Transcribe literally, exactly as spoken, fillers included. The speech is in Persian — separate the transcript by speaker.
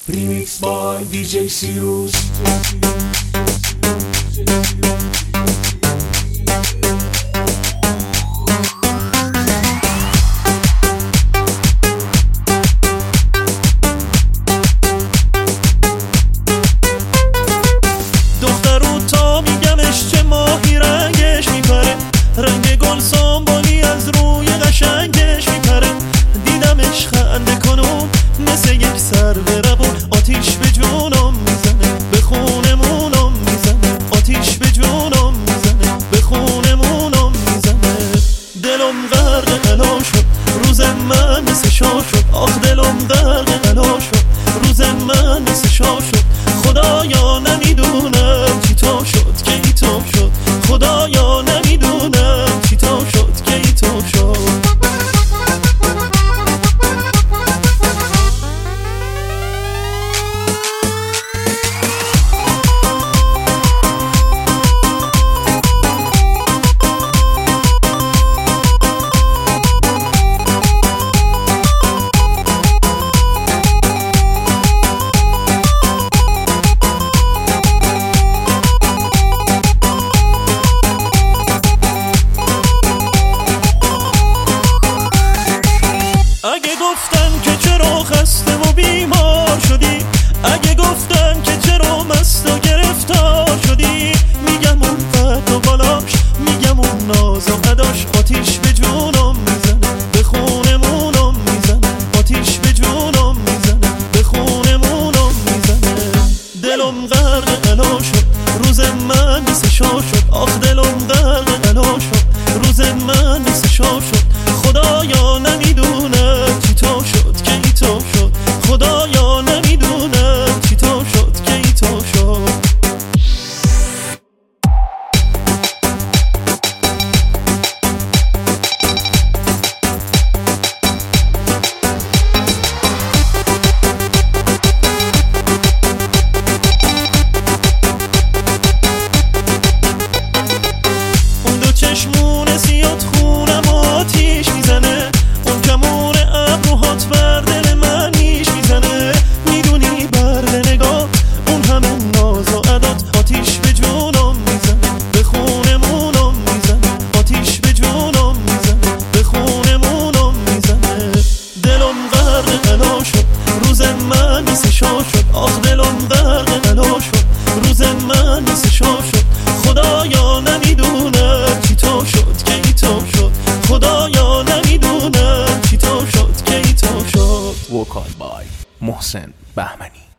Speaker 1: Remixed by دی جی سیروس.
Speaker 2: دخترو تا میگمش چه ماهی رنگش میپره، رنگ گل سنبولی از روی قشنگش میپره. دیدمش خنده کنم مثل یک سر بربون، آتیش به جونم میزنه به خونمونم میزنه، آتیش به جونم میزنه به خونمونم میزنه. دلم غرق غلا شد روز من مثل شاه شد، آخ دلم غرق غلا شد روز من مثل شاه شد. خدایا نمیدونم چی تو شد که ای تو شد، خدایا نمیدونم چی تو شد که ای تو شد. اگه گفتم که چرا خسته و بیمار شدی، اگه گفتم که چرا مست و گرفتار شدی، میگم اون قد و بالاش، میگم اون ناز و اداش، آتیش به جونم میزنه به خونمونم میزنه، آتیش به جونم میزنه به خونمونم میزنه. دلم غرق غلا شد روز من مثل شاه شد، آخ دلم غرق غلا شد روز من مثل شاه شد. خدایا نمیدونم چی تو شد که ای تو شد، خدایا نمیدونم چی تو شد که ای تو شد. اون دو چشمون سیاد خونم آتیش میزنه، اون کمون ابروهات بر دل من نیش میزنه. میدونی بر نگاه اون همه ناز و عدات، آتیش به جونم میزنه به خونمونم میزنه، آتیش به جونم میزنه به خونمونم میزنه. دلم غرق غلا شد روز من مثل شاه شد، آخ دلم غرق غلا شد روز من مثل شاه شد. خدایا نمیدونم چی تو شد که ای تو شد، خدایا نمیدونم چی تو شد که ای تو شد.
Speaker 3: وکال بای محسن بهمنی.